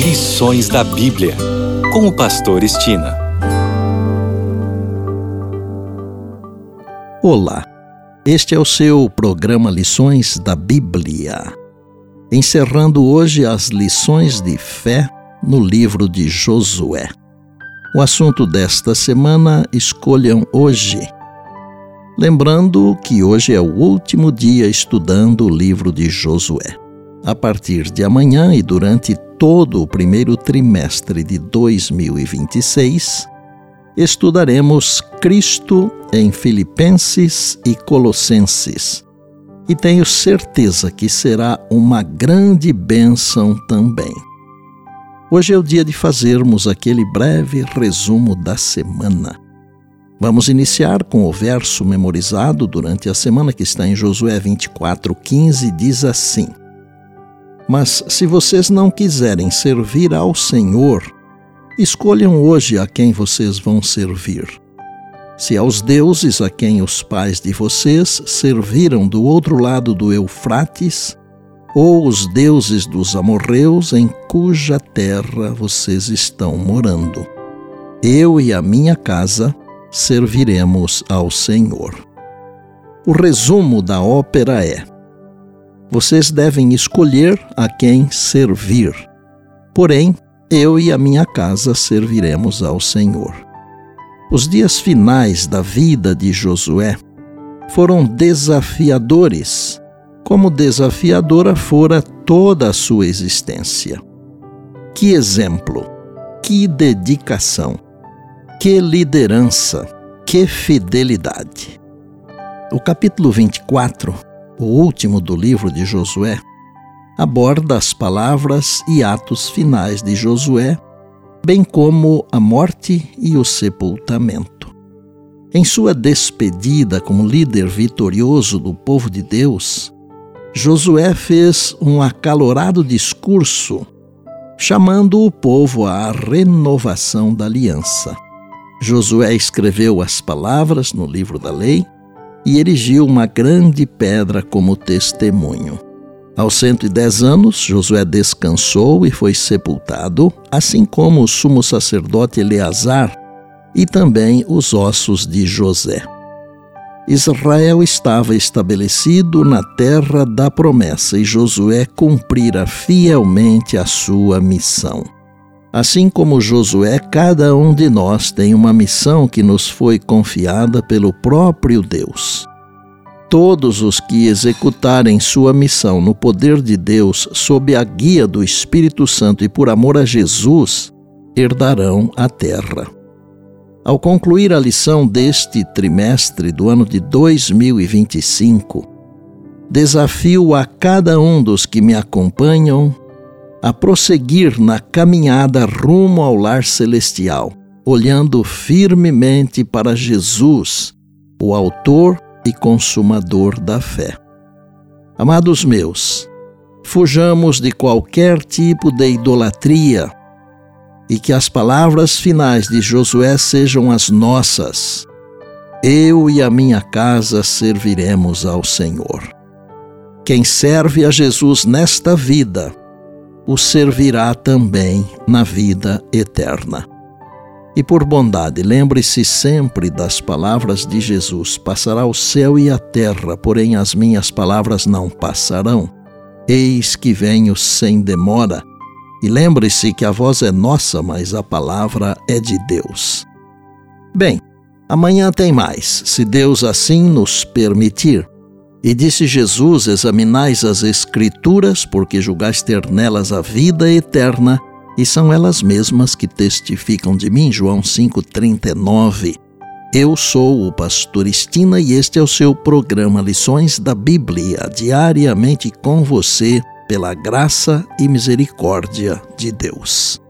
Lições da Bíblia, com o pastor Estina. Olá, este é o seu programa Lições da Bíblia, encerrando hoje as lições de fé no livro de Josué. O assunto desta semana escolham hoje. Lembrando que hoje é o último dia estudando o livro de Josué. A partir de amanhã e durante todo o primeiro trimestre de 2026, estudaremos Cristo em Filipenses e Colossenses. E tenho certeza que será uma grande bênção também. Hoje é o dia de fazermos aquele breve resumo da semana. Vamos iniciar com o verso memorizado durante a semana que está em Josué 24:15, diz assim: Mas se vocês não quiserem servir ao Senhor, escolham hoje a quem vocês vão servir. Se aos deuses a quem os pais de vocês serviram do outro lado do Eufrates, ou os deuses dos amorreus em cuja terra vocês estão morando. Eu e a minha casa serviremos ao Senhor. O resumo da ópera é: vocês devem escolher a quem servir. Porém, eu e a minha casa serviremos ao Senhor. Os dias finais da vida de Josué foram desafiadores, como desafiadora fora toda a sua existência. Que exemplo, que dedicação, que liderança, que fidelidade. O capítulo 24, o último do livro de Josué, aborda as palavras e atos finais de Josué, bem como a morte e o sepultamento. Em sua despedida como líder vitorioso do povo de Deus, Josué fez um acalorado discurso, chamando o povo à renovação da aliança. Josué escreveu as palavras no livro da lei e erigiu uma grande pedra como testemunho. Aos 110 anos, Josué descansou e foi sepultado, assim como o sumo sacerdote Eleazar e também os ossos de José. Israel estava estabelecido na terra da promessa e Josué cumprira fielmente a sua missão. Assim como Josué, cada um de nós tem uma missão que nos foi confiada pelo próprio Deus. Todos os que executarem sua missão no poder de Deus, sob a guia do Espírito Santo e por amor a Jesus, herdarão a terra. Ao concluir a lição deste trimestre do ano de 2025, desafio a cada um dos que me acompanham a prosseguir na caminhada rumo ao lar celestial, olhando firmemente para Jesus, o autor e consumador da fé. Amados meus, fujamos de qualquer tipo de idolatria e que as palavras finais de Josué sejam as nossas. Eu e a minha casa serviremos ao Senhor. Quem serve a Jesus nesta vida, o servirá também na vida eterna. E por bondade, lembre-se sempre das palavras de Jesus: passará o céu e a terra, porém as minhas palavras não passarão. Eis que venho sem demora. E lembre-se que a voz é nossa, mas a palavra é de Deus. Bem, amanhã tem mais, se Deus assim nos permitir. E disse Jesus: examinais as Escrituras, porque julgais ter nelas a vida eterna, e são elas mesmas que testificam de mim. João 5:39. Eu sou o pastor Estina e este é o seu programa Lições da Bíblia, diariamente com você, pela graça e misericórdia de Deus.